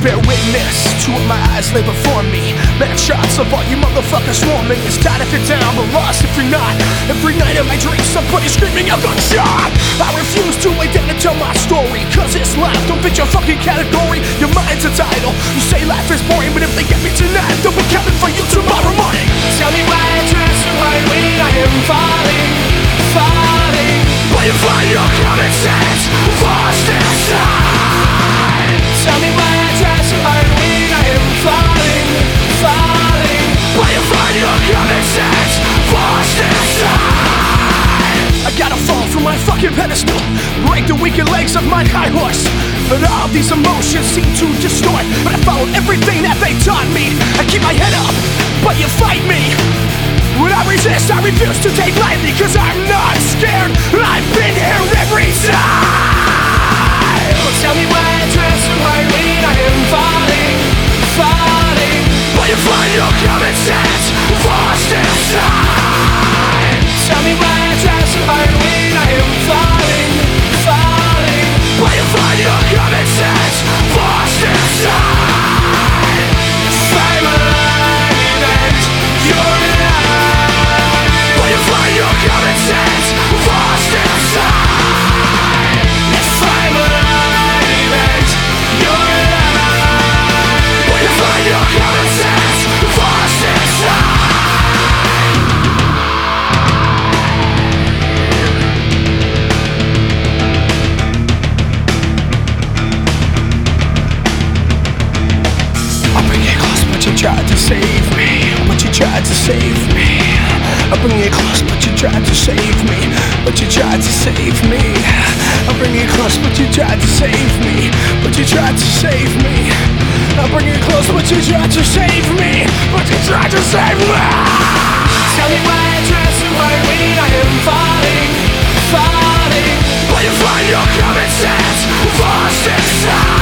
bear witness to what my eyes lay before me. Mad shots of all you motherfuckers swarming. It's time if you're down, but lost if you're not. Every night in my dreams, somebody screaming out gunshot. I refuse to lay down and tell my story, cause it's life, don't fit your fucking category. Your mind's a title, you say life is boring, but if they get me tonight, they'll be coming for you tomorrow morning. Tell me why I dress so hard when I am falling, falling. Will you find your common sense lost inside? Tell me why I try so hard when I am falling, falling. Will you find your common sense lost inside? I gotta fall from my fucking pedestal, break the weakened legs of my high horse. But all these emotions seem to distort, but I followed everything that they taught me. I keep my head up, but you fight me. When I resist, I refuse to take lightly, cause I'm not scared. I've been here every time. Tell me why I try so hard when I am falling, falling. Will you find your common sense lost inside? Tell me why I try so hard when I am falling, falling. Will you find your common sense lost inside? If I'm alive and you're alive, will you find your common sense lost inside? If I'm alive and you're alive, will you find your common sense lost inside? You tried to save me, but you tried to save me. I bring you close, but you tried to save me, but you tried to save me. I bring you close, but you tried to save me, but you tried to save me. I bring you close, but you tried to save me, but you tried to save me. Tell me why I try so hard when I am falling, falling. Will you find your common sense lost inside?